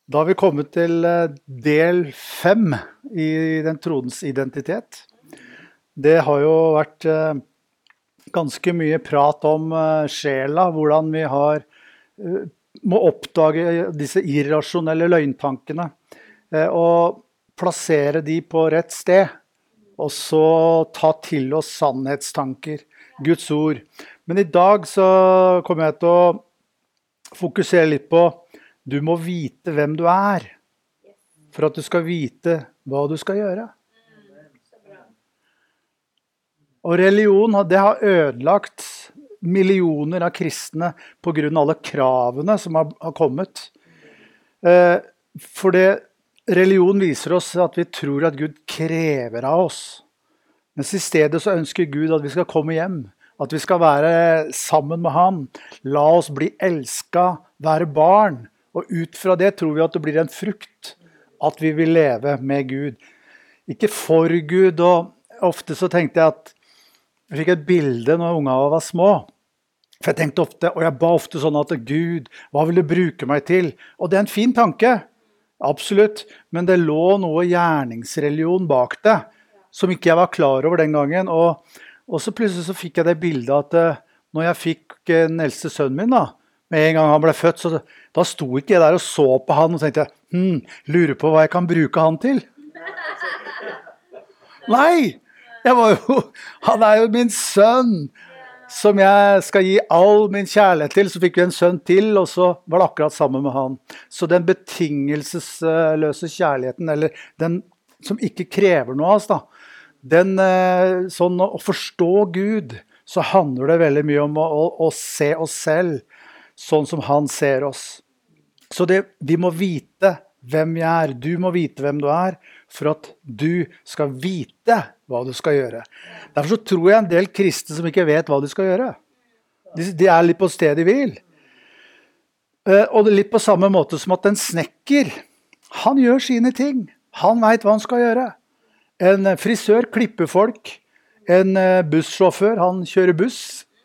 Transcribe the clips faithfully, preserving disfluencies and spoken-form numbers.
Da har vi kommet til eh, del fem i den troens identitet. Det har jo vært eh, ganske mye prat om eh, sjela, hvordan vi har, eh, må oppdage disse irrasjonelle løgntankene, eh, og plassere de på rett sted, og så ta til oss sannhetstanker, Guds ord. Men i dag så kommer jeg til å fokusere litt på du må vite hvem du er, for at du skal vite hva du skal gjøre. Og religion, det har ødelagt millioner av kristne på grunn av alle kravene som har, har kommet. Eh, for det, religion viser oss at vi tror at Gud krever av oss. Mens i stedet så ønsker Gud at vi skal komme hjem, at vi skal være sammen med ham. La oss bli elsket, være barn. Og ut fra det tror vi at det blir en frukt, at vi vil leve med Gud. Ikke for Gud, og ofte så tenkte jeg at jeg fikk et bilde når ungene var små. For jeg tenkte ofte, og jeg ba ofte sånn at Gud, hva vil du bruke meg til? Og det er en fin tanke, absolutt, men det lå noe gjerningsreligion bak det, som ikke jeg var klar over den gangen. Og, og så plutselig så fikk jeg det bildet at eh, når jeg fikk den eldste sønnen min da, med en gang han ble født, så da sto ikke jeg der og så på han og tenkte, hm, lurer på hva jeg kan bruke han til. Nei, jeg var jo, han er jo min sønn, som jeg skal gi all min kjærlighet til. Så fikk vi en sønn til, og så var det akkurat sammen med han. Så den betingelsesløse kjærligheten, eller den som ikke krever noe av oss, da, den, sånn å forstå Gud, så handler det veldig mye om å, å, å se oss selv, sånn som han ser oss. Så det, vi må vite hvem vi er. Du må vite hvem du er, for at du skal vite hva du skal gjøre. Derfor så tror jeg en del kristne som ikke vet hva de skal gjøre. De, de er litt på stedet de vil. Og det er litt på samme måte som at en snekker, han gjør sine ting. Han vet hva han skal gjøre. En frisør klipper folk. En bussjåfør, han kjører buss.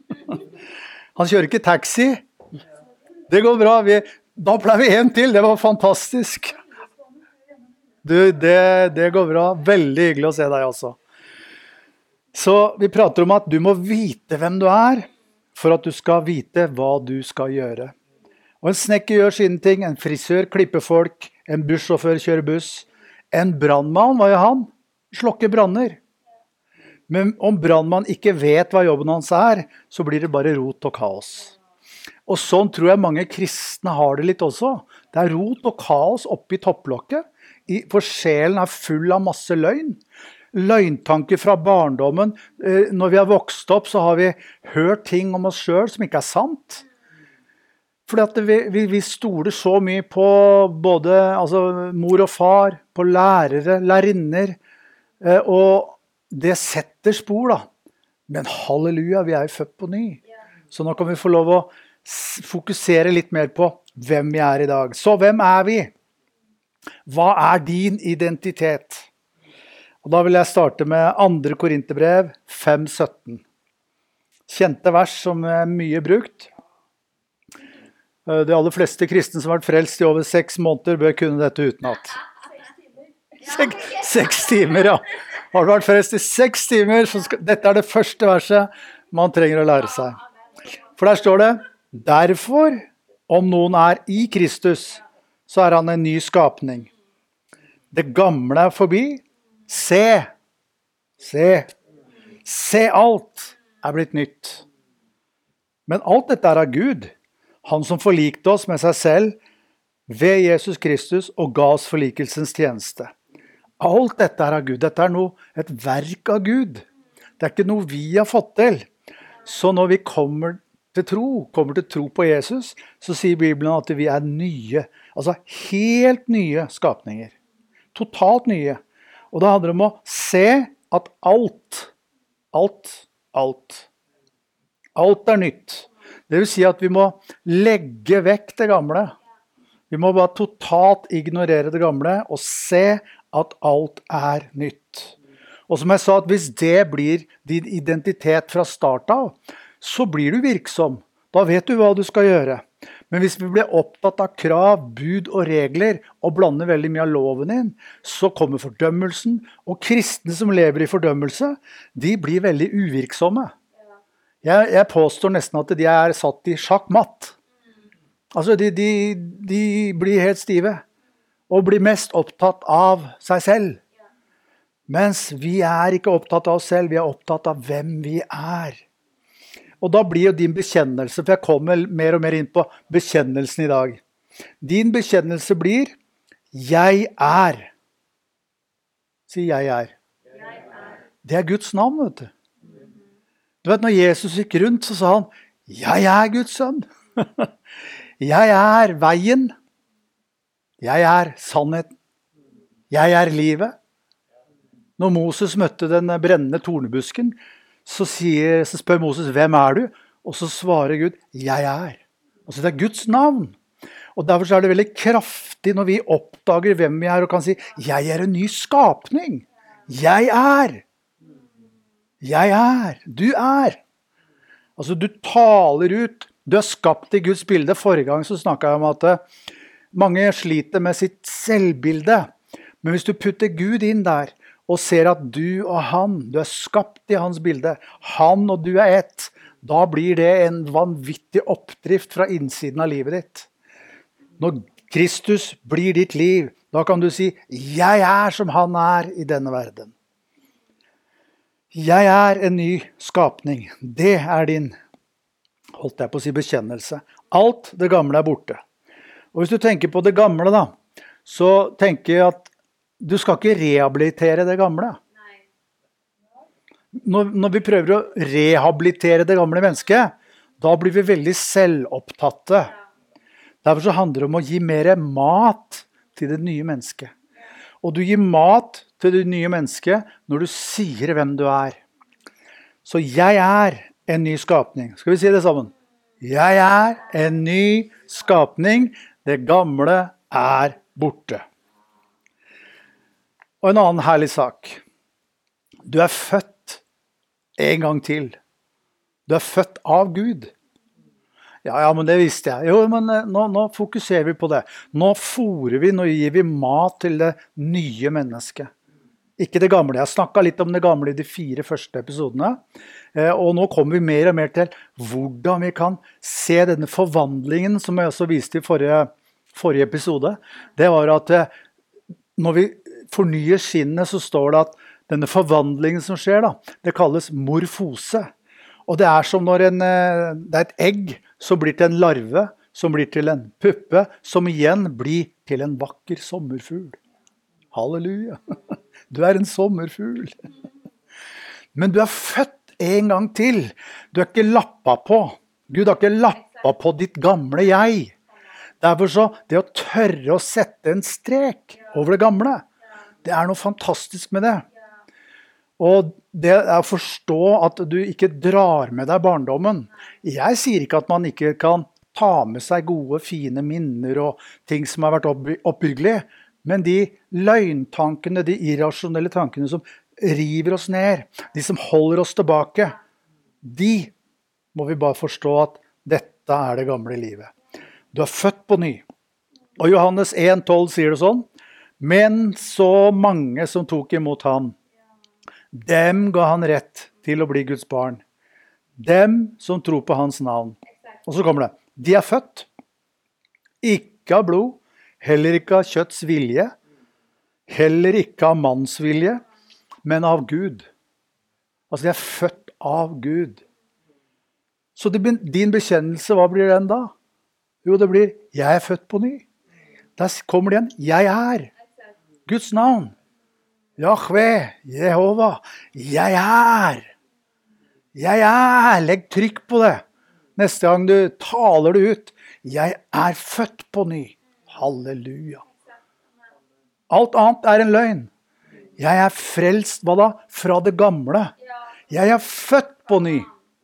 Han kjører ikke taxi. Det går bra, vi, da ble vi en til, det var fantastisk. Du, det, det går bra, veldig hyggelig å se deg også. Så vi prater om at du må vite hvem du er, for at du skal vite hva du skal gjøre. Og en snekker gjør sine ting, en frisør klipper folk, en bussjåfør kjører buss, en brandmann, hva gjør han? Slokker branner. Men om brandmann ikke vet hva jobben hans er, så blir det bare rot og kaos. Og sånn tror jeg mange kristne har det litt også. Det er rot og kaos oppe i topplokket, for sjelen er full av masse løgn. Løgntanker fra barndommen. Når vi har vokst opp, så har vi hørt ting om oss selv som ikke er sant. Fordi at vi, vi, vi stoler så mye på både altså, mor og far, på lærere, lærerinner, og det setter spor da. Men halleluja, vi er jo født på ny. Så nå kan vi få lov å fokusere litt mer på hvem vi er i dag. Så hvem er vi? Hva er din identitet? Og da vil jeg starte med andre Korinterbrev fem sytten. Kjente vers som er mye brukt. De aller fleste kristne som har vært frelst i over seks måneder bør kunne dette utenat. Seks, seks timer, ja. Har du vært frelst i seks timer, så skal, dette er det første verset man trenger å lære seg. For der står det, derfor, om noen er i Kristus, så er han en ny skapning. Det gamle er forbi. Se, se, se alt er blitt nytt. Men alt dette er av Gud, han som forlikte oss med seg selv ved Jesus Kristus og ga oss forlikelsens tjeneste. Alt dette er av Gud. Dette er noe, et verk av Gud. Det er ikke noe vi har fått til. Så når vi kommer til tro, kommer til tro på Jesus, så sier Bibelen at vi er nye, altså helt nye skapninger. Totalt nye. Og det handler om å se at alt, alt, alt, alt er nytt. Det vil si at vi må legge vekk det gamle. Vi må bare totalt ignorere det gamle og se at alt er nytt. Og som jeg sa, at hvis det blir din identitet fra start av, så blir du virksom. Da vet du hva du skal gjøre. Men hvis vi blir opptatt av krav, bud og regler, og blander veldig mye av loven inn, så kommer fordømmelsen, og kristne som lever i fordømmelse, de blir veldig uvirksomme. Jeg, jeg påstår nesten at de er satt i sjakkmatt. Altså, de, de, de blir helt stive, og blir mest opptatt av seg selv. Mens vi er ikke opptatt av oss selv, vi er opptatt av hvem vi er. Og da blir jo din bekjennelse, for jeg kommer mer og mer inn på bekjennelsen i dag. Din bekjennelse blir, jeg er. Si jeg er. Det er Guds navn, vet du. Du vet, når Jesus gikk rundt, så sa han, jeg er Guds sønn. Jeg er veien. Jeg er sannheten. Jeg er livet. Når Moses møtte den brennende tornebusken, så, sier, så spør Moses, hvem er du? Og så svarer Gud, jeg er. Altså det er Guds navn. Og derfor er det veldig kraftig når vi oppdager hvem vi er og kan si, jeg er en ny skapning. Jeg er. Jeg er. Du er. Altså du taler ut. Du er skapt i Guds bilde. Forrige gang så snakket jeg om at mange sliter med sitt selvbilde. Men hvis du putter Gud inn der, og ser at du og han, du er skapt i hans bilde, han og du er ett, da blir det en vanvittig oppdrift fra innsiden av livet ditt. Når Kristus blir ditt liv, da kan du si, jeg er som han er i denne verden. Jeg er en ny skapning. Det er din, holdt jeg på å si, bekjennelse. Alt det gamle er borte. Og hvis du tenker på det gamle da, så tenker jeg at du skal ikke rehabilitere det gamle. Når, når vi prøver å rehabilitere det gamle mennesket, da blir vi veldig selvopptatte. Derfor så handler det om å gi mer mat til det nye mennesket. Og du gir mat til det nye mennesket når du sier hvem du er. Så jeg er en ny skapning. Skal vi si det sammen? Jeg er en ny skapning. Det gamle er borte. Og en annen herlig sak. Du er født en gang til. Du er født av Gud. Ja, ja, men det visste jeg. Jo, men nå, nå fokuserer vi på det. Nå fôrer vi, nå gir vi mat til det nye mennesket. Ikke det gamle. Jeg snakket litt om det gamle i de fire første episodene. Og nå kommer vi mer og mer til hvordan vi kan se denne forvandlingen, som jeg også viste i forrige, forrige episode. Det var at når vi fornyer sinnet, så står det at denne forvandlingen som skjer, da, det kalles morfose. Og det er som når en, det er et egg som blir til en larve, som blir til en puppe, som igjen blir til en vakker sommerfugl. Halleluja! Du er en sommerfugl. Men du er født en gang til. Du er ikke lappa på. Gud har ikke lappa på ditt gamle jeg. Derfor så, det å tørre å sette en strek over det gamle, det er noe fantastisk med det. Og det er å forstå at du ikke drar med deg barndommen. Jeg sier ikke at man ikke kan ta med seg gode, fine minner og ting som har vært oppbyggelige, men de løgntankene, de irrasjonelle tankene som river oss ned, de som holder oss tilbake, de må vi bare forstå at dette er det gamle livet. Du er født på ny. Og Johannes en tolv sier det sånn, men så mange som tok imot han, dem ga han rett til å bli Guds barn. Dem som tror på hans navn. Og så kommer det, de er født, ikke av blod, heller ikke av kjøtts vilje, heller ikke av mannsvilje, men av Gud. Altså de er født av Gud. Så det, din bekjennelse, hva blir den da? Jo, det blir, jeg er født på ny. Der kommer det igjen, jeg er. Guds navn. Jahve, Jehova. Jeg er. Jeg er. Legg trykk på det. Neste gang du taler det ut. Jeg er født på ny. Halleluja. Alt annet er en løgn. Jeg er frelst, hva da? Fra det gamle. Jeg er født på ny.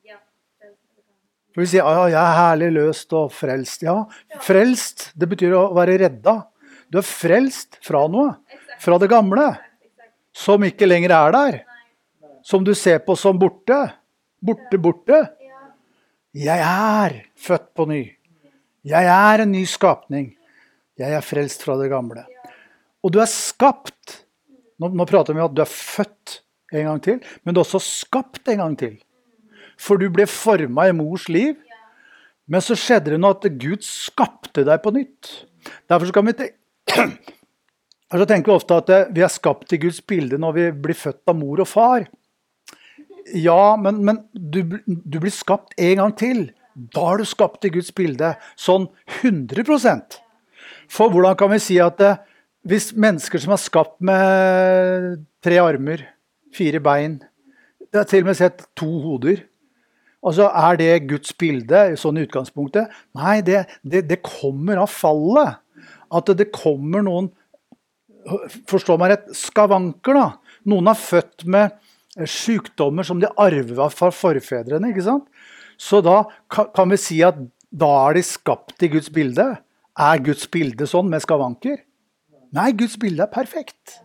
For vi sier, ja, jeg er herlig løst og frelst. Ja, frelst, det betyr å være redda. Du er frelst fra noe, fra det gamle, som ikke lenger er der. Som du ser på som borte. Borte, borte. Jeg er født på ny. Jeg er en ny skapning. Jeg er frelst fra det gamle. Og du er skapt. Nå, nå prater vi om at du er født en gang til, men du er også skapt en gang til. For du ble formet i mors liv, men så skjedde det noe at Gud skapte deg på nytt. Derfor så kan vi tenke, så tenker vi ofte at vi er skapt i Guds bilde når vi blir født av mor og far. Ja, men, men du, du blir skapt en gang til. Da er du skapt i Guds bilde, sånn hundre prosent. For hvordan kan vi si at eh, hvis mennesker som er skapt med tre armer, fire bein, det er til og med sett to hoder, altså er det Guds bilde, sånn i utgangspunktet? Nei, det, det, det kommer av fallet. At det kommer noen, forstår meg rett, skavanker da. Noen er født med sykdommer som de arvet fra forfedrene, ikke sant? Så da kan vi si at da er de skapt i Guds bilde. Er Guds bilde sånn med skavanker? Nei, Guds bilde er perfekt.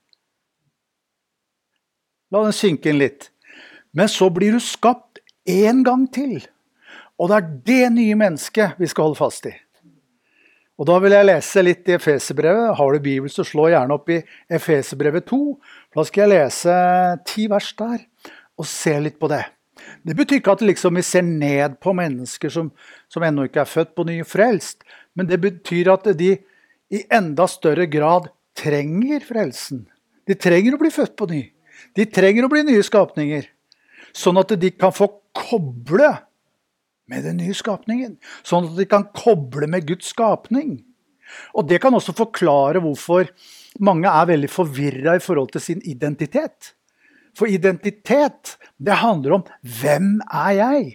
La den synke inn litt. Men så blir du skapt en gang til. Og det er det nye mennesket vi skal holde fast i. Og da vil jeg lese litt i Efeserbrevet. Har du Bibel, så slå gjerne opp i Efeserbrevet to. Da skal jeg lese ti vers der, og se litt på det. Det betyr ikke at liksom vi ser ned på mennesker som, som ennå ikke er født på ny og frelst, men det betyr at de i enda større grad trenger frelsen. De trenger å bli født på ny. De trenger å bli nye skapninger, sånn at de kan få koble med den nye skapningen, sånn at de kan koble med Guds skapning. Og det kan også forklare hvorfor mange er veldig forvirret i forhold til sin identitet. For identitet, det handler om hvem er jeg?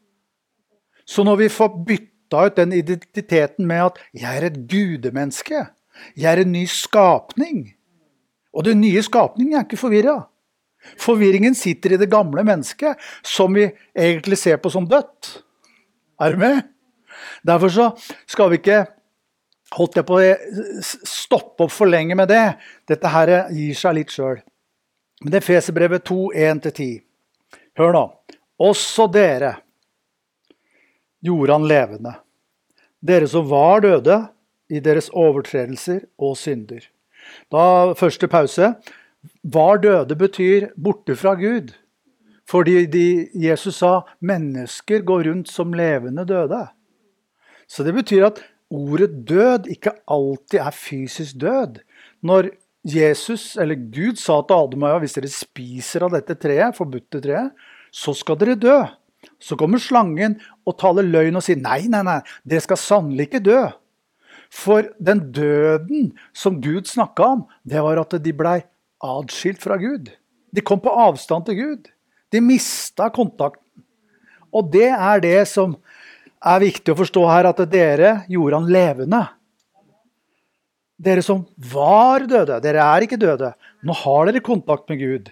Så når vi får bytta ut den identiteten med at jeg er et gudemenneske, jeg er en ny skapning, og den nye skapningen er ikke forvirret. Forvirringen sitter i det gamle mennesket, som vi egentlig ser på som dødt. Er du med? Derfor så skal vi ikke holdt jeg på å stoppe opp for lenge med det. Dette her gir seg litt selv. Men det er Efeserbrevet to, en til ti. Hør nå. Også dere gjorde han levende. Dere som var døde i deres overtredelser og synder. Da første pause. Var døde betyr borte fra Gud. Fordi de, Jesus sa, mennesker går rundt som levende døde. Så det betyr at ordet død ikke alltid er fysisk død. Når Jesus, eller Gud, sa til Adam og Eva, hvis dere spiser av dette treet, forbudte treet, så skal dere dø. Så kommer slangen og taler løgn og sier, nei, nei, nei, dere skal sannelig ikke dø. For den døden som Gud snakket om, det var at de ble adskilt fra Gud. De kom på avstand til Gud. De mistet kontakten. Og det er det som er viktig å forstå her, at dere gjorde han levende. Dere som var døde, dere er ikke døde. Nå har dere kontakt med Gud.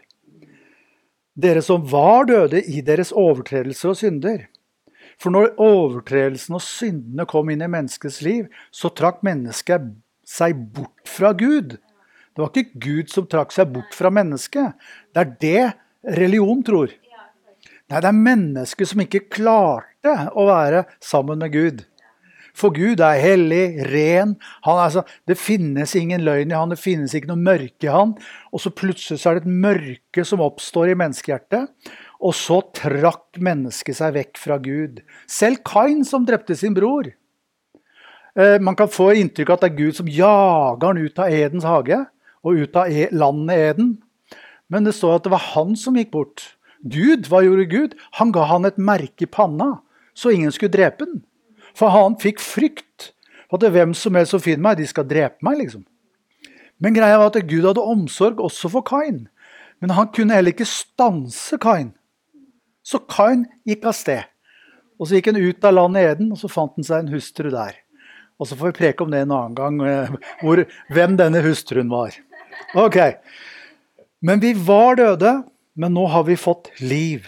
Dere som var døde i deres overtredelser og synder. For når overtredelsen og syndene kom inn i menneskets liv, så trakk mennesket seg bort fra Gud. Det var ikke Gud som trakk seg bort fra mennesket. Det er det religion tror. Nei, det er mennesker som ikke klarte å være sammen med Gud. For Gud er hellig, ren. Han er så, det finnes ingen løgn i han, det finnes ikke noe mørke i han. Og så plutselig så er det et mørke som oppstår i menneskehjertet. Og så trakk mennesket seg vekk fra Gud. Selv Kain som drepte sin bror. Eh, man kan få inntrykk av at det er Gud som jager han ut av Edens hage, og ut av e- landet Eden. Men det står at det var han som gikk bort. Gud, hva gjorde Gud? Han ga han et merke i panna, så ingen skulle drepe den. For han fikk frykt. For at hvem som helst som finner meg, de skal drepe meg, liksom. Men greia var at Gud hadde omsorg også for Kain. Men han kunne heller ikke stanse Kain. Så Kain gikk av sted. Og så gikk han ut av landet Eden, og så fant han seg en hustru der. Og så får vi preke om det en annen gang, hvor, hvem denne hustruen var. Ok. Men vi var døde, men nå har vi fått liv.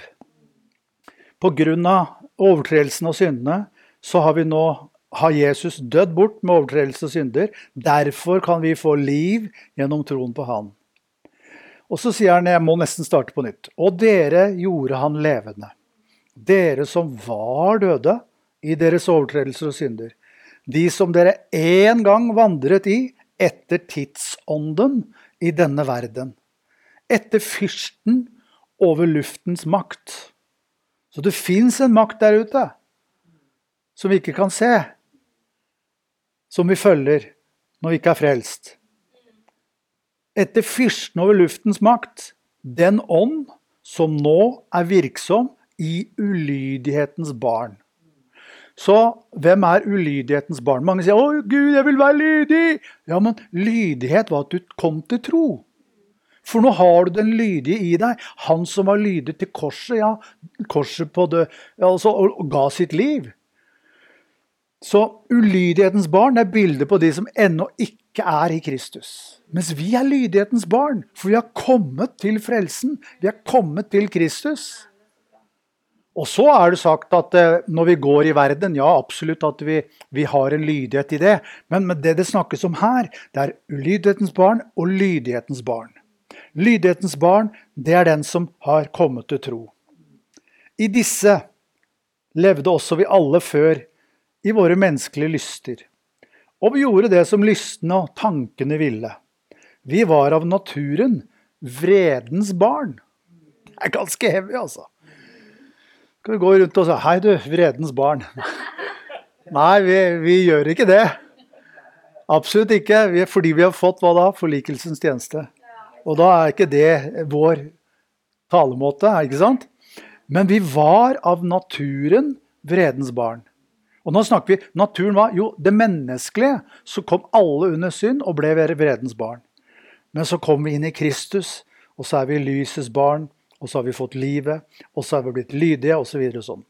På grunn av overtredelsen og syndene, så har vi nå, har Jesus dødd bort med overtredelse og synder. Derfor kan vi få liv gjennom troen på han. Og så sier han, jeg må nesten starte på nytt. Og dere gjorde han levende. Dere som var døde i deres overtredelser og synder. de som dere en gang vandret i, etter tidsånden i denne verden. Etter fyrsten over luftens makt. Så det finnes en makt der ute, som vi ikke kan se, som vi følger når vi ikke er frelst. Etter fyrsten over luftens makt, den ånd som nå er virksom i ulydighetens barn. Så hvem er ulydighetens barn? Mange sier, «Å Gud, jeg vil være lydig!» Ja, men lydighet var at du kom til tro. For nå har du den lydige i deg. Han som var lydig til korset, ja, korset på det, altså, og, og ga sitt liv. Så ulydighetens barn er bildet på de som ennå ikke er i Kristus. Mens vi er lydighetens barn, for vi har kommet til frelsen. Vi har kommet til Kristus. Og så er det sagt at eh, når vi går i verden, ja, absolutt at vi, vi har en lydighet i det. Men, men det det snakkes om her, det er ulydighetens barn og lydighetens barn. Lydighetens barn, det er den som har kommet til tro. I disse levde også vi alle før i våre menneskelige lyster. Og vi gjorde det som lystene og tankene ville. Vi var av naturen vredens barn. Det er ganske heavy, altså. Skal vi gå rundt og si, hei du, vredens barn. Nei, vi, vi gjør ikke det. Absolutt ikke, vi, fordi vi har fått hva da? Forlikelsens tjeneste. Og da er ikke det vår talemåte, ikke sant? Men vi var av naturen vredens barn. Og nå snakker vi, naturen var jo det menneskelige, så kom alle under synd og ble vredens barn. Men så kom vi inn i Kristus, og så er vi lysets barn, og så har vi fått livet, og så har vi blitt lydige, og så videre og sånn.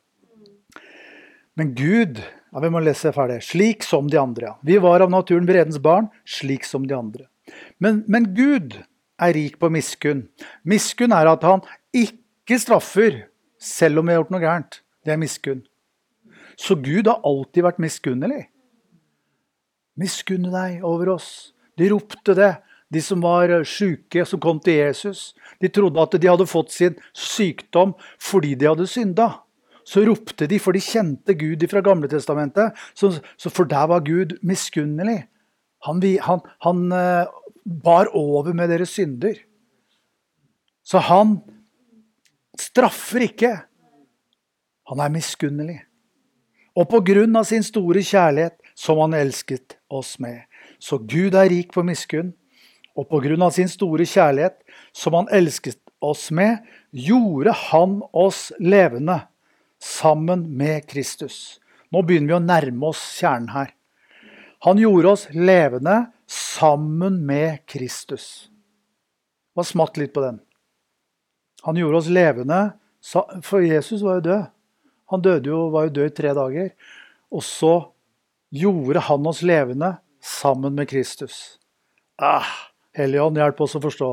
Men Gud, ja, vi må lese ferdig, slik som de andre. Ja. Vi var av naturen vredens barn, slik som de andre. Men, men Gud er rik på miskunn. Miskunn er at han ikke straffer, selv om vi har gjort noe gærent. Det er miskunn. Så Gud har alltid vært miskunnelig. Miskunne deg over oss. De ropte det. De som var syke, som kom til Jesus, de trodde at de hadde fått sin sykdom fordi de hadde synda. Så ropte de, for de kjente Gud fra Gamle Testamentet, så, så for der var Gud miskunnelig. Han, han, han uh, bar over med deres synder. Så han straffer ikke. Han er miskunnelig. Og på grunn av sin store kjærlighet, som han elsket oss med. Så Gud er rik på miskunn. Og på grunn av sin store kjærlighet, som han elsket oss med, gjorde han oss levende sammen med Kristus. Nå begynner vi å nærme oss kjernen her. Han gjorde oss levende sammen med Kristus. Hva smatt litt på den? Han gjorde oss levende, for Jesus var jo død. Han døde jo, var jo død i tre dager. Og så gjorde han oss levende sammen med Kristus. Ah! Helligånd, hjelp oss å forstå.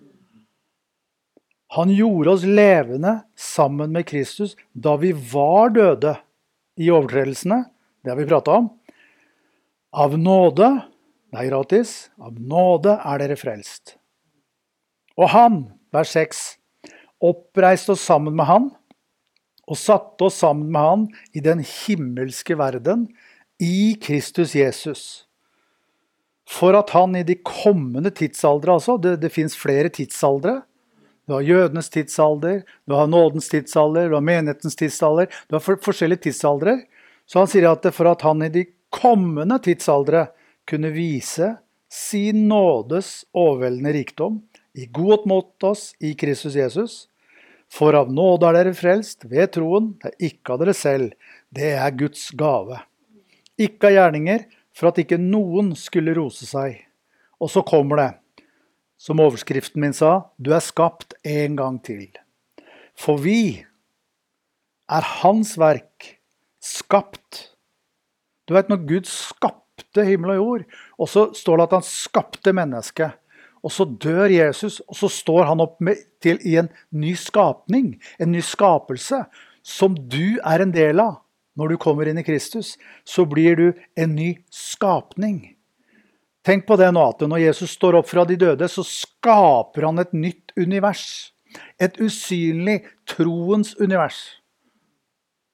Han gjorde oss levende sammen med Kristus da vi var døde i overtredelsene. Det har vi pratet om. Av nåde, det er gratis, av nåde er dere frelst. Og han, vers seks, oppreiste oss sammen med han, og satte oss sammen med han i den himmelske verden, i Kristus Jesus. For at han i de kommende tidsaldre, altså, det, det finnes flere tidsaldre. Du har jødenes tidsalder, du har nådens tidsalder, du har menighetens tidsalder, du har for, forskjellige tidsaldre. Så han sier at for at han i de kommende tidsaldre kunne vise sin nådes overveldende rikdom, i godt mot oss i Kristus Jesus. For av nåde er dere frelst ved troen, det er ikke av dere selv, det er Guds gave. Ikke av gjerninger, for at ikke noen skulle rose seg. Og så kommer det, som overskriften min sa, du er skapt en gang til. For vi er hans verk, skapt. Du vet, når Gud skapte himmel og jord, og så står det at han skapte mennesket, og så dør Jesus, og så står han opp med, til i en ny skapning, en ny skapelse, som du er en del av. Når du kommer inn i Kristus, så blir du en ny skapning. Tenk på det nå, at når Jesus står opp fra de døde, så skaper han et nytt univers. Et usynlig troens univers.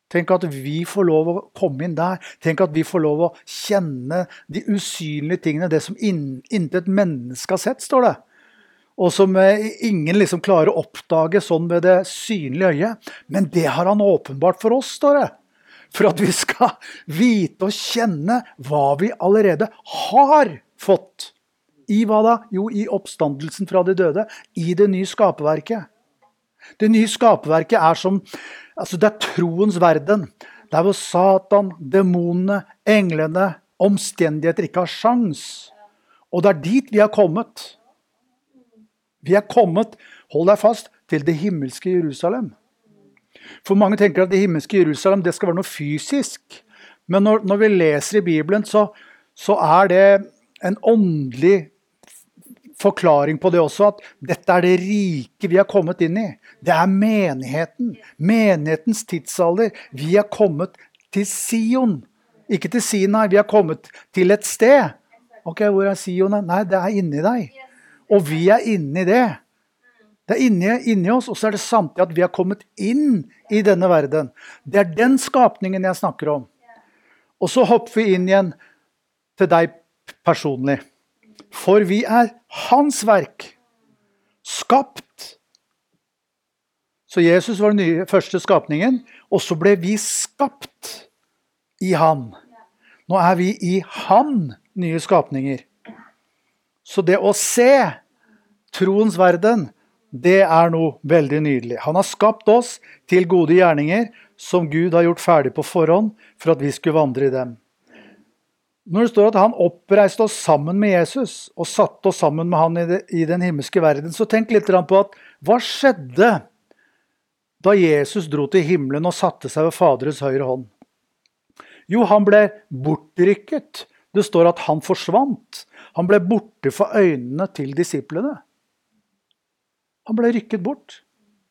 Tenk at vi får lov å komme inn der. Tenk at vi får lov å kjenne de usynlige tingene, det som in, intet menneske har sett, står det. Og som eh, ingen liksom klarer å oppdage sånn med det synlige øyet. Men det har han åpenbart for oss, står det. For at vi skal vite og kjenne hva vi allerede har fått. I hva da? Jo, i oppstandelsen fra de døde. I det nye skaperverket. Det nye skaperverket er som, altså det er troens verden. Der hvor Satan, demonene, englene, omstendigheter ikke har sjans. Og det er dit vi har kommet. Vi er kommet, hold deg fast, til det himmelske Jerusalem. For mange tenker at det himmelske Jerusalem, det skal være noe fysisk. Men når, når vi leser i Bibelen, så, så er det en åndelig forklaring på det også, at dette er det rike vi har kommet inn i. Det er menigheten, menighetens tidsalder. Vi har kommet til Sion, ikke til Sinai, vi har kommet til et sted. Ok, hvor er Sion? Nei, det er inni deg. Og vi er inni det. Det er inni, inni oss, og så er det samtidig at vi har kommet inn i denne verden. Det er den skapningen jeg snakker om. Og så hopper vi inn igjen til deg personlig. For vi er hans verk, skapt. Så Jesus var den nye, første skapningen, og så ble vi skapt i han. Nå er vi i han nye skapninger. Så det å se troens verden, det er noe veldig nydelig. Han har skapt oss til gode gjerninger som Gud har gjort ferdig på forhånd for at vi skulle vandre i dem. Når det står at han oppreiste oss sammen med Jesus og satte oss sammen med han i, det, i den himmelske verden, så tenk litt på at hva skjedde da Jesus dro til himmelen og satte seg ved Faderens høyre hånd? Jo, han ble bortrykket. Det står at han forsvant. Han ble borte for øynene til disiplene. Han ble rykket bort.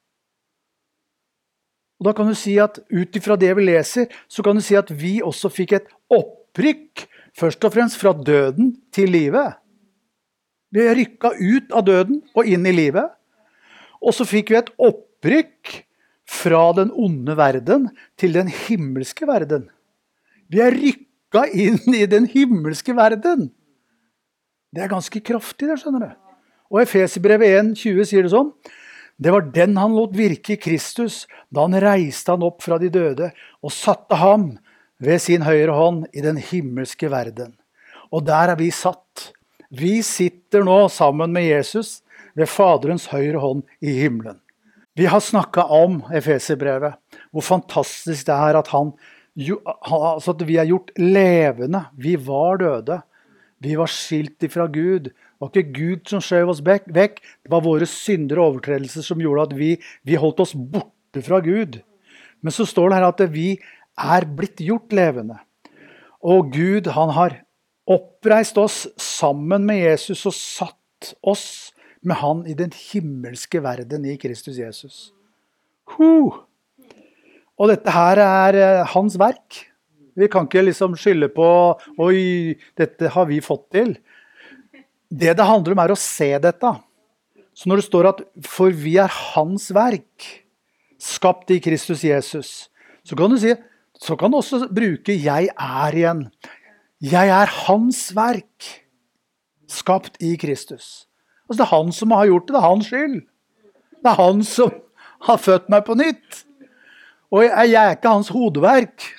Og da kan du si at ut ifra det vi leser, så kan du si at vi også fikk et opprykk, først og fremst fra døden til livet. Vi er rykket ut av døden og inn i livet. Og så fikk vi et opprykk fra den onde verden til den himmelske verden. Vi er rykket inn i den himmelske verden. Det er ganske kraftig, det skjønner du. Og Efeserbrevet en tjue sier det sånn: det var den han lot virke i Kristus, da han reiste han opp fra de døde og satte ham ved sin høyre hånd i den himmelske verden. Og der er vi satt. Vi sitter nå sammen med Jesus ved Faderens høyre hånd i himmelen. Vi har snakket om Efeserbrevet, hvor fantastisk det er at han, altså at vi er gjort levende. Vi var døde. Vi var skilt ifra Gud. Det var ikke Gud som skjøv oss vekk. Det var våre synder og overtredelser som gjorde at vi, vi holdt oss borte fra Gud. Men så står det her at vi er blitt gjort levende. Og Gud, han har oppreist oss sammen med Jesus og satt oss med han i den himmelske verden i Kristus Jesus. Huh. Og dette her er hans verk. Vi kan ikke liksom skylde på, oi, dette har vi fått til. Det det handler om er å se dette. Så når det står at for vi er hans verk, skapt i Kristus Jesus, så kan du si, så kan du også bruke jeg er igjen. Jeg er hans verk, skapt i Kristus. Altså det er han som har gjort det, det er hans skyld. Det er han som har født meg på nytt. Og jeg er ikke hans hodeverk.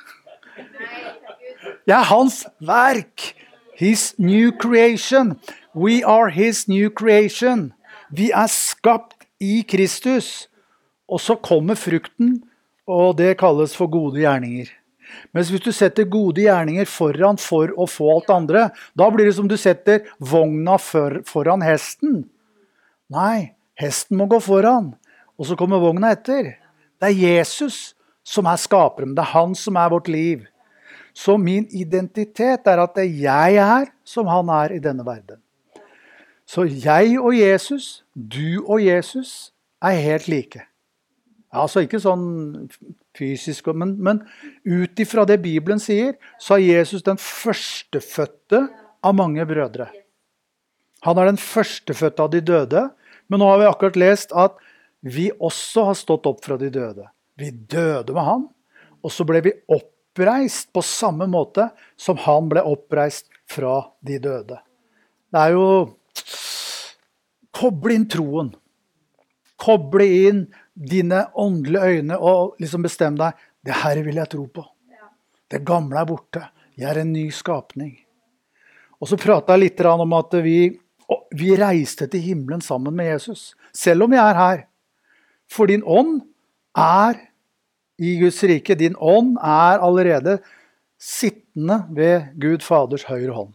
Jeg er hans verk. His new creation. We are his new creation. Vi er skapt i Kristus. Og så kommer frukten, og det kalles for gode gjerninger. Men hvis du setter gode gjerninger foran for å få alt andre, da blir det som du setter vogna for, foran hesten. Nei, hesten må gå foran, og så kommer vogna etter. Det er Jesus som er skaperen, det er han som er vårt liv. Så min identitet er at det jeg er som han er i denne verden. Så jeg og Jesus, du og Jesus er helt like. Altså ikke sånn fysisk, men, men ut ifra det Bibelen sier, så er Jesus den førstefødte av mange brødre. Han er den førstefødte av de døde, men nå har vi akkurat lest at vi også har stått opp fra de døde. Vi døde med han, og så ble vi oppreist på samme måte som han ble oppreist fra de døde. Det er jo koble inn troen. Koble inn dine åndelige øyne og liksom bestem deg, det her vil jeg tro på. Det gamle er borte. Jeg er en ny skapning. Og så pratet jeg litt om at vi, vi reiste til himmelen sammen med Jesus, selv om vi er her. For din ånd er i Guds rike. Din ånd er allerede sittende ved Gud Faders høyre hånd.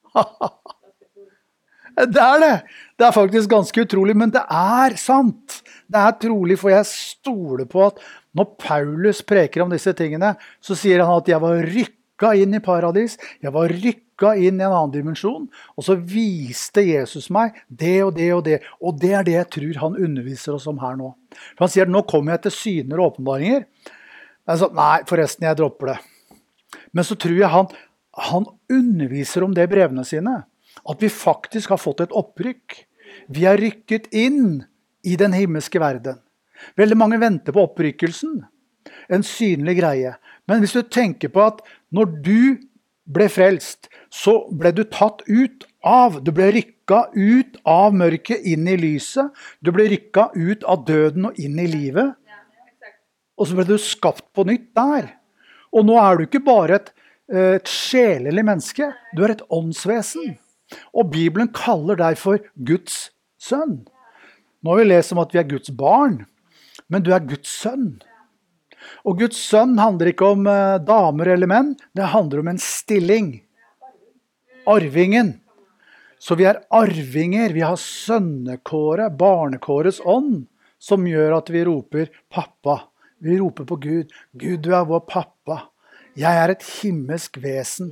Det er det. Det er faktisk ganske utrolig, men det er sant. Det er trolig, for jeg stoler på at når Paulus preker om disse tingene, så sier han at jeg var rykka inn i paradis, jeg var rykka inn i en annen dimensjon, og så viste Jesus meg det og det og det, og det er det jeg tror han underviser oss om her nå. For han sier, nå kommer jeg til syner og åpenbaringer. Jeg sa, nei, forresten, jeg dropper det. Men så tror jeg han, han underviser om det i brevene sine, at vi faktisk har fått et opprykk. Vi er rykket inn i den himmelske verden. Veldig mange venter på opprykkelsen. En synlig greie. Men hvis du tenker på at når du ble frelst, så ble du tatt ut av, du ble rykket ut av mørket inn i lyset, du ble rykket ut av døden og inn i livet, og så ble du skapt på nytt der. Og nå er du ikke bare et, et sjelelig menneske, du er et åndsvesen. Og Bibelen kaller deg for Guds sønn. Nå har vi lest om at vi er Guds barn, men du er Guds sønn. Og Guds sønn handler ikke om eh, damer eller menn, det handler om en stilling. Arvingen. Så vi er arvinger, vi har sønnekåre, barnekåres ånd, som gjør at vi roper pappa. Vi roper på Gud. Gud, du er vår pappa. Jeg er et himmelsk vesen.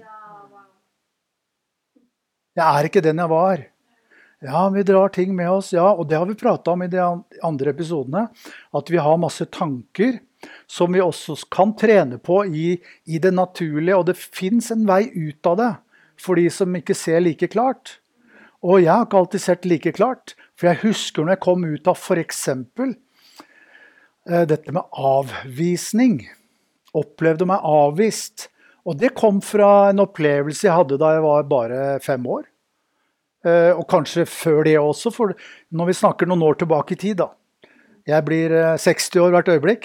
Jeg er ikke den jeg var. Ja, vi drar ting med oss, ja, og det har vi pratet om i de andre episodene, at vi har masse tanker som vi også kan trene på i, i det naturlige, og det finnes en vei ut av det, for de som ikke ser like klart. Og jeg har ikke alltid sett like klart, for jeg husker når jeg kom ut av for eksempel eh, dette med avvisning, opplevde meg avvist, og det kom fra en opplevelse jeg hadde da jeg var bare fem år. Uh, og kanskje før det også, for når vi snakker noen år tilbake i tid da. Jeg blir uh, seksti år hvert øyeblikk.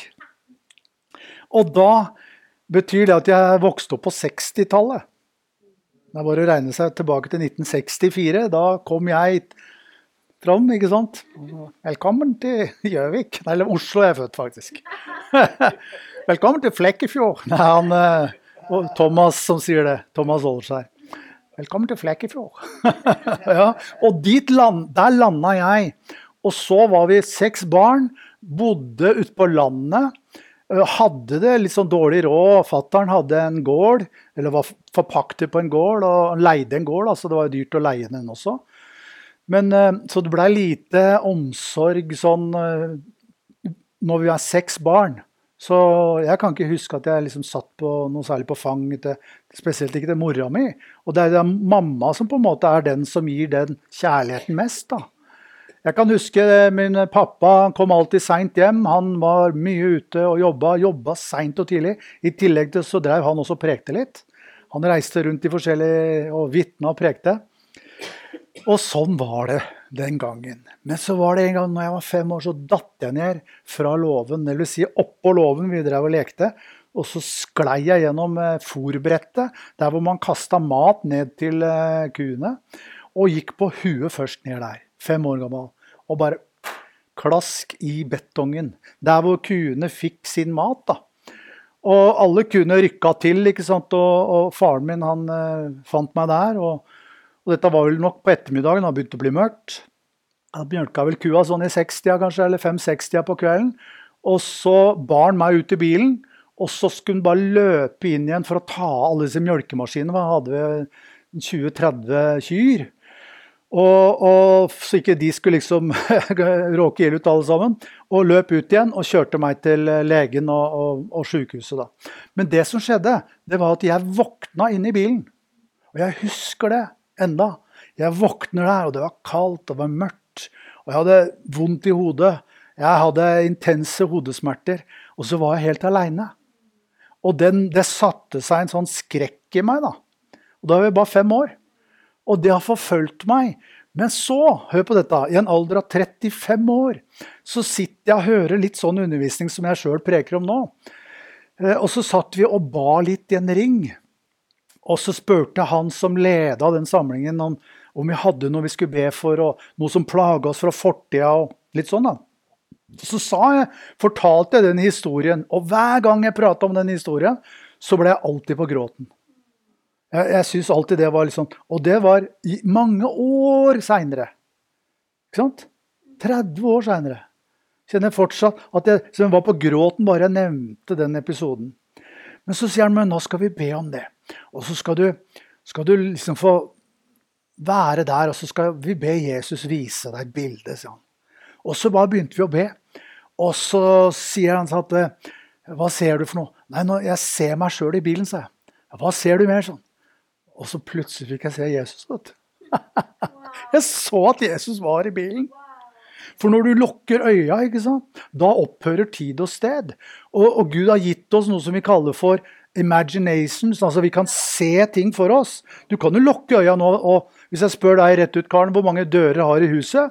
Og da betyr det at jeg vokste opp på sekstitallet. Det er bare å regne seg tilbake til nitten sekstifire, da kom jeg fram, ikke sant? Velkommen til Gjøvik, eller Oslo er jeg født faktisk. Velkommen til Flekkefjord. Nei, han, uh, Thomas som sier det, Thomas Olskjær. Velkommen til Flekkefjord. Ja, og dit land, der landet jeg. Og så var vi seks barn, bodde ute på landet, hadde det litt sånn dårlig råd. Fatteren hadde en gård, eller var forpaktet på en gård, og leide en gård, altså det var dyrt å leie den også. Men så det ble lite omsorg sånn, når vi var seks barn. Så jeg kan ikke huske at jeg liksom satt på noe særlig på fanget, spesielt ikke til mora mi. Og det er det mamma som på en måte er den som gir den kjærligheten mest da. Jeg kan huske min pappa, han kom alltid sent hjem, han var mye ute og jobbet, jobbet sent og tidlig. I tillegg til så drev han også og prekte litt. Han reiste rundt i forskjellige og vittnet og prekte. Og sånn var det den gangen. Men så var det en gang når jeg var fem år, så datt jeg ned fra låven, det vil si oppå låven vi drev og lekte, og så sklei jeg gjennom forbrettet, der hvor man kastet mat ned til kuene, og gikk på huet først ned der, fem år gammel, og bare klask i betongen, der hvor kuene fikk sin mat da. Og alle kuene rykket til, ikke sant, og, og faren min han eh, fant meg der, og Og dette var vel nok på ettermiddagen, det begynte å bli mørkt. Jeg mjølka vel kua sånn i sekstida kanskje, eller fem-sekstida på kvelden. Og så bar han meg ut i bilen, og så skulle han bare løpe inn igjen for å ta alle disse mjølkemaskinene. Vi hadde tjue tretti kyr. Og, og så ikke de skulle liksom råke ihjel ut alle sammen. Og løp ut igjen og kjørte meg til legen og, og, og sykehuset da. Men det som skjedde, det var at jeg våkna inn i bilen. Og jeg husker det. Enda. Jeg våkner der, og det var kaldt, og det var mørkt, og jeg hadde vondt i hodet. Jeg hadde intense hodesmerter, og så var jeg helt alene. Og den, det satte seg en sånn skrekk i meg da. Og da var jeg bare fem år. Og det har forfølgt meg. Men så, hør på dette, i en alder av trettifem år, så sitter jeg og hører litt sånn undervisning som jeg selv preker om nå. Og så satt vi og ba litt i en ring. Og så spurte han som ledet den samlingen om, om vi hadde noe vi skulle be for, og noe som plaget oss fra fortida, og litt sånn da. Så sa jeg, fortalte jeg den historien, og hver gang jeg pratet om den historien, så ble jeg alltid på gråten. Jeg, jeg synes alltid det var litt sånn, og det var i mange år senere. Ikke sant? tretti år senere. Kjenner jeg fortsatt at jeg, så jeg var på gråten bare jeg nevnte den episoden. Men så sier han, men nå skal vi be om det. Og så skal du, skal du liksom få være der, og så skal vi be Jesus vise deg et bilde, sier han. Og så bare begynte vi å be. Og så sier han sånn at, hva ser du for noe? Nei, nå, jeg ser meg selv i bilen, sier jeg. Hva ser du mer sånn? Og så plutselig fikk jeg se Jesus. Vet du. Jeg så at Jesus var i bilen. For når du lukker øya, ikke sant? Da opphører tid og sted. Og, og Gud har gitt oss noe som vi kaller for imaginations, altså vi kan se ting for oss. Du kan jo lukke øya nå, og hvis jeg spør deg rett ut, Karen, hvor mange dører har i huset?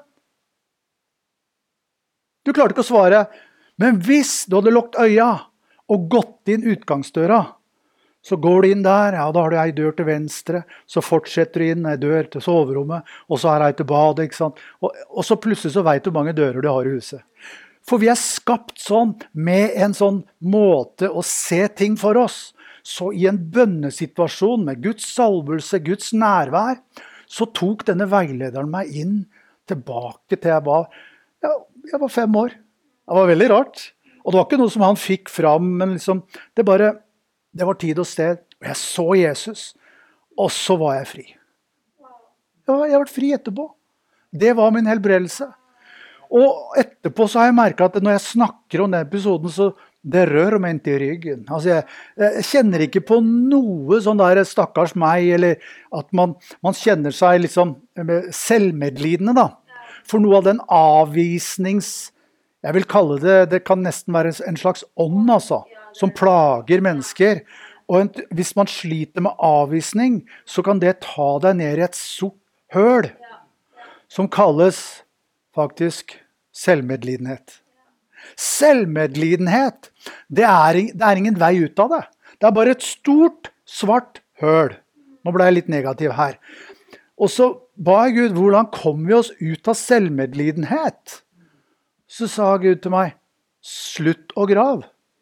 Du klarte ikke å svare. Men hvis du hadde lukket øya og gått inn utgangsdøra, så går du inn der, ja, da har du ei dør til venstre, så fortsetter du inn, ei dør til soverommet, og så er ei til badet, ikke sant? Og, og så plutselig så vet du hvor mange dører du har i huset. For vi er skapt sånn, med en sånn måte å se ting for oss. Så i en bønnesituasjon med Guds salvelse, Guds nærvær, så tok denne veilederen meg inn tilbake til jeg var, ja, jeg var fem år. Det var veldig rart. Og det var ikke noe som han fikk fram, men liksom, det bare, det var tid og sted. Og jeg så Jesus, og så var jeg fri. Ja, jeg ble fri etterpå. Det var min helbredelse. Og etterpå så har jeg merket at når jeg snakker om den episoden, så det rører meg ikke i ryggen. Altså jeg, jeg kjenner ikke på noe sånn der stakkars meg, eller at man, man kjenner seg liksom selvmedlidende da. For noe av den avvisnings, jeg vil kalle det, det kan nesten være en slags ånd altså, som plager mennesker. Og en, hvis man sliter med avvisning, så kan det ta deg ned i et sort høl, som kalles faktisk selvmedlidenhet. Selvmedlidenhet, det er, det er ingen vei ut av det. Det er bare et stort, svart høl. Nå ble jeg litt negativ her. Og så ba jeg Gud, hvordan kommer vi oss ut av selvmedlidenhet? Så sa Gud til meg, slutt å grav.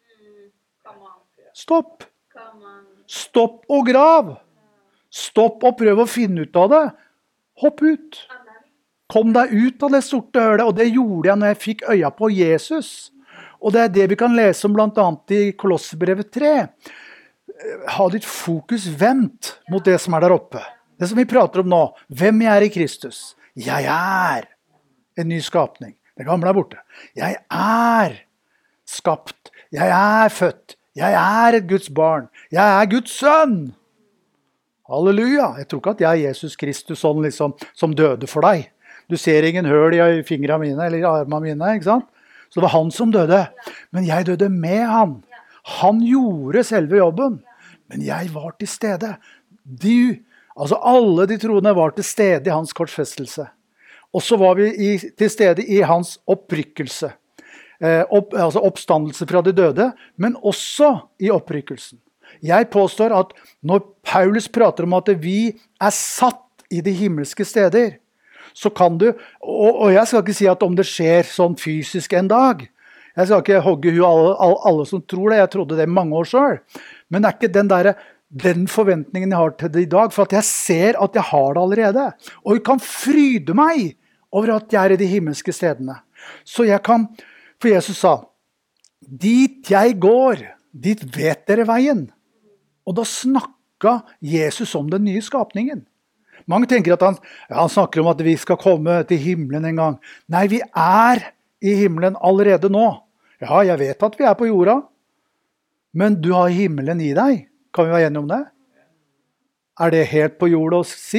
Stopp. Stopp å grav. Stopp å prøve å finne ut av det. Hopp ut. Kom deg ut av det sorte hølet, og det gjorde jeg når jeg fikk øya på Jesus. Og det er det vi kan lese om blant annet i Kolossebrevet tre. Ha ditt fokus vendt mot det som er der oppe. Det som vi prater om nå. Hvem jeg er i Kristus. Jeg er en ny skapning. Det gamle er borte. Jeg er skapt. Jeg er født. Jeg er et Guds barn. Jeg er Guds sønn. Halleluja. Jeg tror ikke at jeg er Jesus Kristus sånn liksom, som døde for deg. Du ser ingen høl i fingrene mine eller i armene mine, ikke sant? Så det var han som døde. Men jeg døde med han. Han gjorde selve jobben. Men jeg var til stede. Du, altså alle de troende var til stede i hans korsfestelse. Og så var vi i, til stede i hans opprykkelse. Eh, opp, altså oppstandelse fra de døde, men også i opprykkelsen. Jeg påstår at når Paulus prater om at vi er satt i de himmelske steder, så kan du, og, og jeg skal ikke si at om det skjer sånn fysisk en dag, jeg skal ikke hogge huet alle, alle, alle som tror det, jeg trodde det mange år selv, men det er ikke den, der, den forventningen jeg har til det i dag, for at jeg ser at jeg har det allerede, og jeg kan fryde meg over at jeg er i de himmelske stedene. Så jeg kan, for Jesus sa, dit jeg går, dit vet dere veien. Og da snakket Jesus om den nye skapningen. Mange tenker at han, ja, han snakker om at vi skal komme til himmelen en gang. Nei, vi er i himmelen allerede nå. Ja, jeg vet at vi er på jorda, men du har himmelen i deg. Kan vi være enige om det? Er det helt på jorda å si?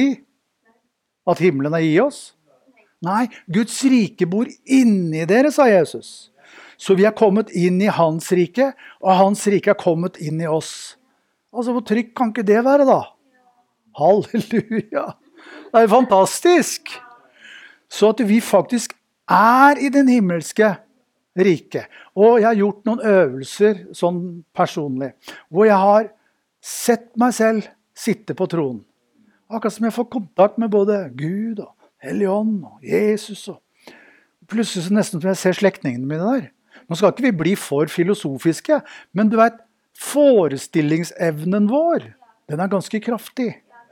At himmelen er i oss? Nei, Guds rike bor inni dere, sa Jesus. Så vi er kommet inn i hans rike, og hans rike er kommet inn i oss. Altså, hvor trygt kan ikke det være da? Halleluja! Det er fantastisk! Så at vi faktisk er i den himmelske rike. Og jeg har gjort noen øvelser sånn personlig, hvor jeg har sett meg selv sitte på tronen. Akkurat som jeg får kontakt med både Gud og Helligånd og Jesus. Og plutselig så nesten som jeg ser slektningene mine der. Nå skal ikke vi bli for filosofiske, men du vet, forestillingsevnen vår, den er ganske kraftig.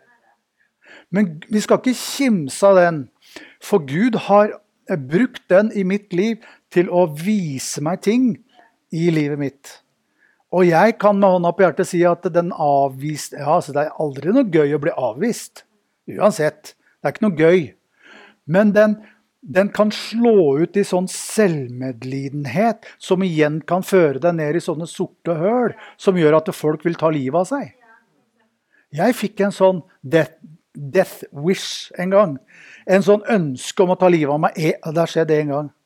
Men vi skal ikke kimse av den, for Gud har brukt den i mitt liv til å vise meg ting i livet mitt. Og jeg kan med hånda på hjertet si at den avvist, ja, så det er aldri noe gøy å bli avvist. Uansett, det er ikke noe gøy. Men den, den kan slå ut i sånn selvmedlidenhet, som igjen kan føre deg ned i sånne sorte høl, som gjør at folk vil ta livet av seg. Jeg fikk en sånn death, death wish en gang. En sånn ønske om å ta livet av meg. Det har skjedd en gang.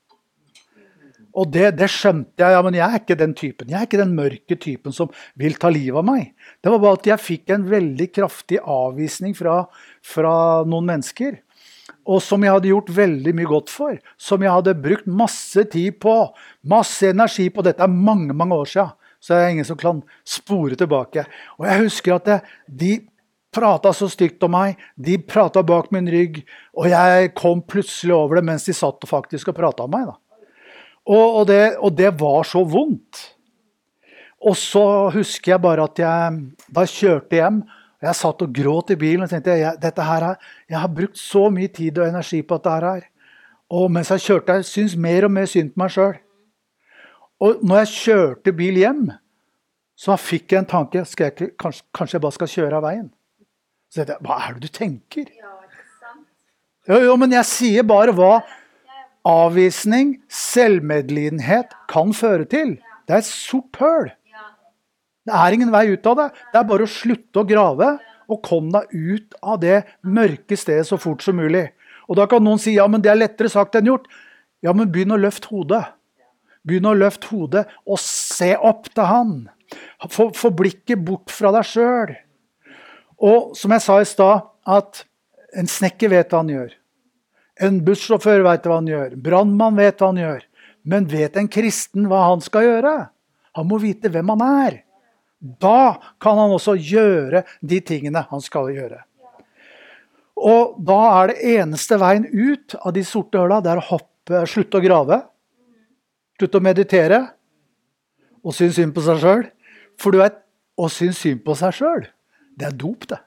Og det, det skjønte jeg, ja, men jeg er ikke den typen. Jeg er ikke den mørke typen som vil ta livet av meg. Det var bare at jeg fikk en veldig kraftig avvisning fra, fra noen mennesker. Og som jeg hadde gjort veldig mye godt for. Som jeg hadde brukt masse tid på. Masse energi på. Dette er mange, mange år siden. Så det er ingen som kan spore tilbake. Og jeg husker at det, de pratet så stygt om meg. De pratet bak min rygg. Og jeg kom plutselig over det mens de satt og faktisk og pratet om meg da. Og, og, det, og det var så vondt. Og så husker jeg bare at jeg da jeg kjørte hjem, og jeg satt og gråt i bilen, og tenkte jeg, dette her, jeg har brukt så mye tid og energi på dette her. Og mens jeg kjørte, jeg synes mer og mer synd på meg selv. Og når jeg kjørte bil hjem, så fikk jeg en tanke, skal jeg, kanskje, kanskje jeg bare skal kjøre av veien. Så tenkte jeg, hva er det du tenker? Ja, ikke sant? Jo, jo, men jeg sier bare hva avvisning, selvmedlidenhet kan føre til. Det er et sort høl. Det er ingen vei ut av det. Det er bare å slutte å grave og komme deg ut av det mørke stedet så fort som mulig. Og da kan noen si, ja, men det er lettere sagt enn gjort. Ja, men begynn å løfte hodet. Begynn å løfte hodet og se opp til han. Få, få blikket bort fra deg selv. Og som jeg sa i sted, at en snekker vet hva han gjør. En bussjåfør vet hva han gjør. Brandmann vet hva han gjør. Men vet en kristen hva han skal gjøre? Han må vite hvem han er. Da kan han også gjøre de tingene han skal gjøre. Og da er det eneste veien ut av de sorte høla, det er å hoppe, slutte å grave, slutte å meditere, og synes synd på seg selv. For du vet, å synes synd på seg selv, det er dop det.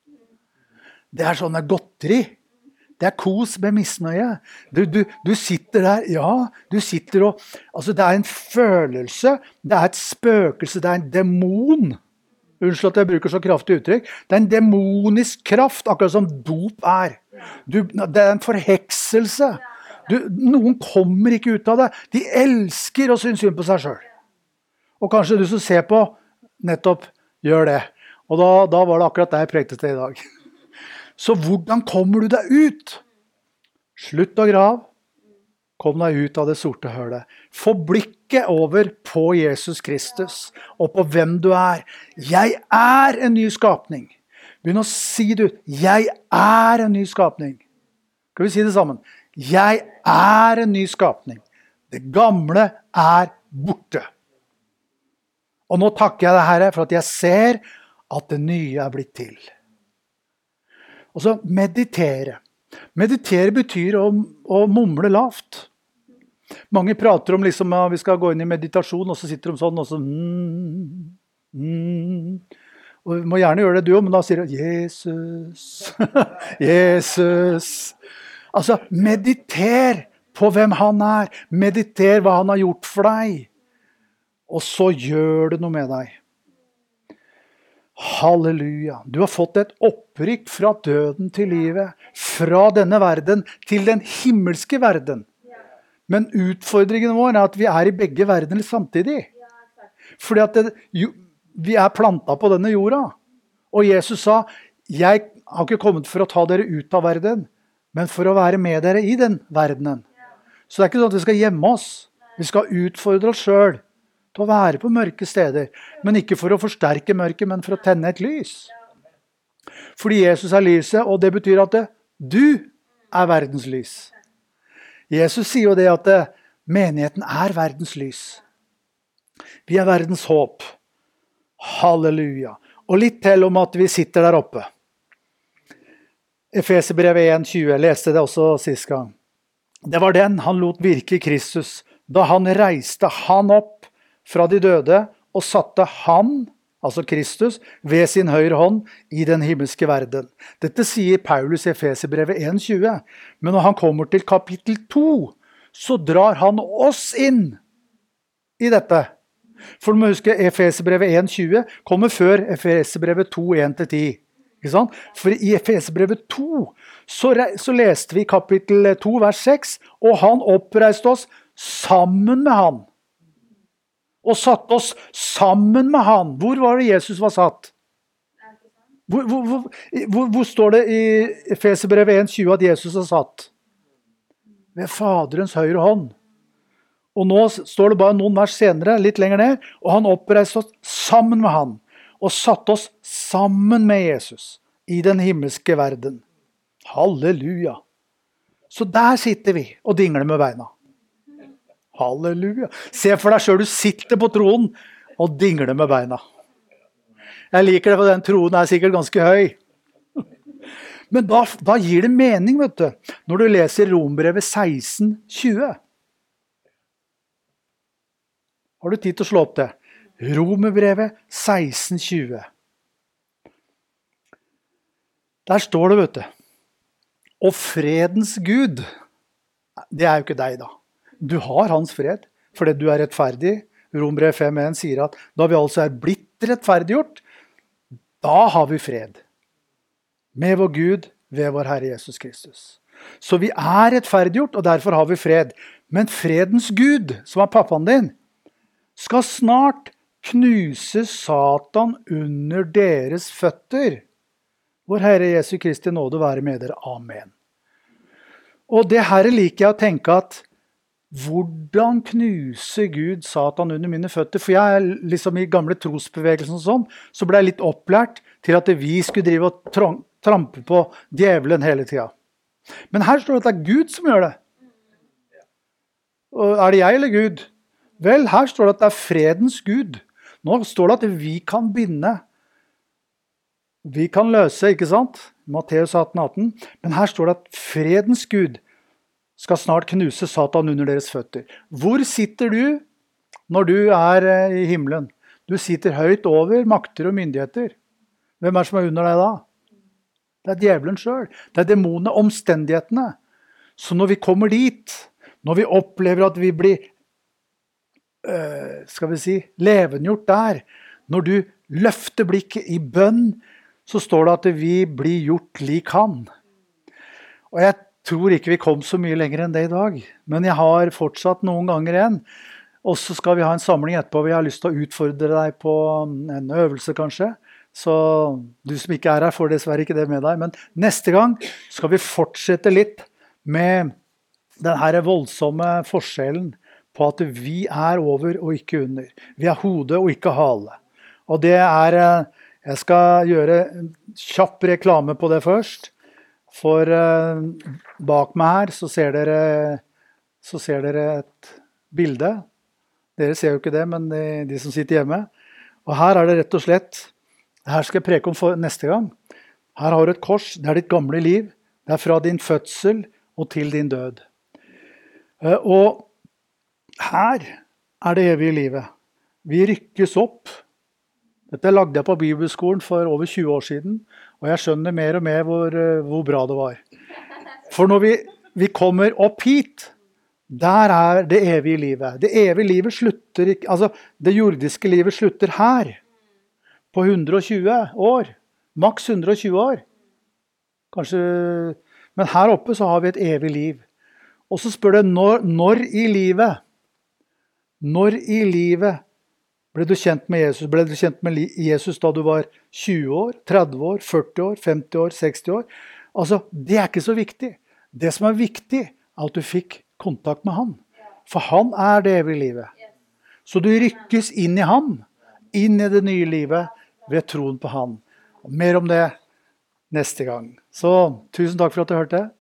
Det er sånne godteri. Det er kos med misnøye. Du, du, du sitter der, ja, du sitter og, altså det er en følelse, det er et spøkelse, det er en demon. Unnskyld at jeg bruker så kraftig uttrykk. Det er en demonisk kraft, akkurat som dop er. Du, det er en forhekselse. Du, noen kommer ikke ut av det. De elsker å synes synd på seg selv. Og kanskje du som ser på, nettopp gjør det. Og da, da var det akkurat det jeg prekte til i dag. Så hvordan kommer du deg ut? Slutt å grave. Kom deg ut av det sorte hølet. Få blikket over på Jesus Kristus og på hvem du er. Jeg er en ny skapning. Begynn å si du, jeg er en ny skapning. Skal vi si det sammen? Jeg er en ny skapning. Det gamle er borte. Og nå takker jeg deg, Herre, for at jeg ser at det nye er blitt til. Og så meditere. Meditere betyr å, å mumle lavt. Mange prater om liksom, ja, vi skal gå inn i meditasjon, og så sitter de sånn, og så mm, mm. Og du må gjerne gjøre det du, men da sier du Jesus, Jesus. Altså, mediter på hvem han er. Mediter hva han har gjort for deg. Og så gjør det noe med deg. Halleluja. Du har fått et opprykk fra døden til livet, fra denne verden til den himmelske verden. Men utfordringen vår er at vi er i begge verdener samtidig. Fordi at det, jo, vi er plantet på denne jorda. Og Jesus sa, jeg har ikke kommet for å ta dere ut av verden, men for å være med dere i den verdenen. Så det er ikke sånn at vi skal gjemme oss. Vi skal utfordre oss selv til å være på mørke steder, men ikke for å forsterke mørket, men for å tenne et lys. Fordi Jesus er lyset, og det betyr at det, du er verdens lys. Jesus sier jo det at det, menigheten er verdens lys. Vi er verdens håp. Halleluja. Og litt til om at vi sitter der oppe. Efeserbrevet en tjue, leste det også sist gang. Det var den han lot virke i Kristus, da han reiste han opp fra de døde og satte han, altså Kristus, ved sin høyre hånd i den himmelske verden. Dette sier Paulus i Efeserbrevet en tjue, men når han kommer til kapittel to, så drar han oss inn i dette. For du må huske, Efeserbrevet en tjue kommer før Efeserbrevet to en til ti. Ikke sant? For i Efeserbrevet to så, så leste vi kapittel to vers seks, og han oppreiste oss sammen med han. Og satte oss sammen med han. Hvor var det Jesus var satt? Hvor, hvor, hvor, hvor, hvor står det i Efeserbrevet en tjue at Jesus er satt? Ved Faderens høyre hånd. Og nå står det bare noen vers senere, litt lenger ned, og han oppreiste oss sammen med han, og satte oss sammen med Jesus i den himmelske verden. Halleluja. Så der sitter vi og dingler med beina. Halleluja. Se for deg selv, du sitter på tronen og dingler med beina. Jeg liker det, for den tronen er sikkert ganske høy. Men da, da gir det mening, vet du, når du leser Rombrevet seksten tjue. Har du tid til å slå opp det? Romerbrevet seksten tjue. Der står det, vet du. Og fredens Gud, det er jo ikke deg da. Du har hans fred, fordi du er rettferdig. Romerbrevet fem en sier at da vi altså er blitt rettferdiggjort, da har vi fred. Med vår Gud, ved vår Herre Jesus Kristus. Så vi er rettferdiggjort, og derfor har vi fred. Men fredens Gud, som er pappaen din, skal snart knuse Satan under deres føtter. Vår Herre Jesu Kristi nåde være med dere. Amen. Og det her liker jeg å tenke at hvordan knuser Gud Satan under mine føtter? For jeg er liksom i gamle trosbevegelsen og sånn, så ble jeg litt opplært til at vi skulle drive og trampe på djevelen hele tiden. Men her står det at det er Gud som gjør det. Og er det jeg eller Gud? Vel, her står det at det er fredens Gud. Nå står det at vi kan binde. Vi kan løse, ikke sant? Matteus atten atten. Men her står det at fredens Gud skal snart knuse Satan under deres føtter. Hvor sitter du når du er i himmelen? Du sitter høyt over makter og myndigheter. Hvem er det som er under deg da? Det er djevelen selv. Det er demonene, omstendighetene. Så når vi kommer dit, når vi opplever at vi blir, øh, skal vi si, levengjort der, når du løfter blikket i bønn, så står det at vi blir gjort lik han. Og jeg tror ikke vi kom så mye lenger enn det i dag, men jeg har fortsatt noen ganger igjen. Og så skal vi ha en samling etterpå, og jeg har lyst til å utfordre deg på en øvelse kanskje. Så du som ikke er her får dessverre ikke det med deg, men neste gang skal vi fortsette litt med den her voldsomme forskjellen på at vi er over og ikke under. Vi er hode og ikke hale. Og det er, jeg skal gjøre en kjapp reklame på det først, for bak meg her så ser dere, så ser dere et bilde. Dere ser jo ikke det, men de, de som sitter hjemme. Og her er det rett og slett, her skal jeg preke om for neste gang. Her har du et kors, det er ditt gamle liv. Det er fra din fødsel og til din død. Og her er det evige livet. Vi rykkes opp. Dette lagde jeg på Bibelskolen for over tjue år siden, og jeg skjønner mer og mer hvor, hvor bra det var. For når vi, vi kommer opp hit, der er det evige livet. Det evige livet slutter ikke, altså det jordiske livet slutter her, på hundre og tjue år, maks hundre og tjue år. Kanskje, men her oppe så har vi et evig liv. Og så spør det, når, når i livet, når i livet ble du kjent med Jesus? Ble du kjent med Jesus da du var tjue år, tretti år, førti år, femti år, seksti år? Altså, det er ikke så viktig. Det som er viktig er at du fikk kontakt med han. For han er det evige livet. Så du rykkes inn i ham, inn i det nye livet, ved troen på han. Og mer om det neste gang. Så tusen takk for at du hørte.